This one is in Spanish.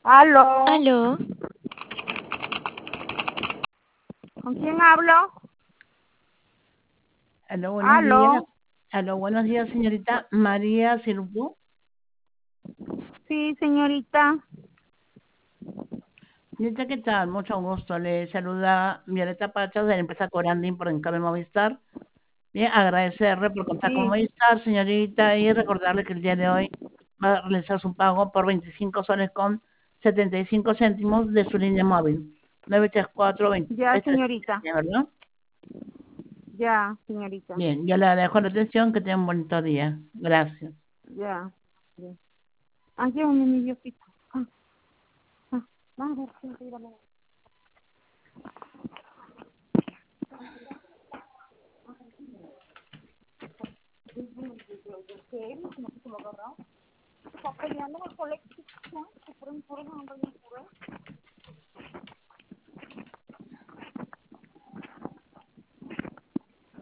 ¿Aló? Aló, ¿Con quién hablo? Aló, buenos días. ¿Aló? Aló, buenos días, señorita María Silvú. Sí, señorita. Señorita, ¿qué tal? Mucho gusto. Le saluda Violeta Pachas de la empresa Corandin por Encargo Movistar. Bien, agradecerle por contar con Sí, Movistar, señorita, y recordarle que el día de hoy va a realizar su pago por 25 soles con 75 céntimos de su línea móvil. 934 ya, 23 señorita. ¿verdad? Ya, señorita. Bien, yo le dejo la atención, que tenga un bonito día. Gracias. Ya. Ya. Ah, llévame mi Diosito. Vamos a ver, sí, está peleando con el colegio.